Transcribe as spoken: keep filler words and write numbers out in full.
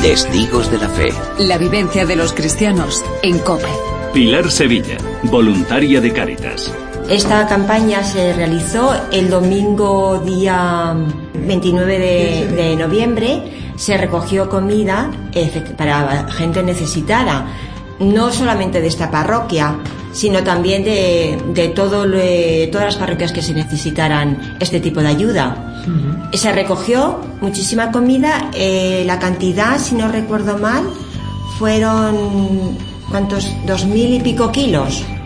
Testigos de la fe. La vivencia de los cristianos en COPE. Pilar Sevilla, voluntaria de Cáritas. Esta campaña se realizó el domingo día veintinueve de, de noviembre. Se recogió comida para gente necesitada, no solamente de esta parroquia, sino también de, de, todo lo, de todas las parroquias que se necesitaran este tipo de ayuda. Uh-huh. Se recogió muchísima comida, eh, la cantidad, si no recuerdo mal, fueron, ¿cuántos? Dos mil y pico kilos.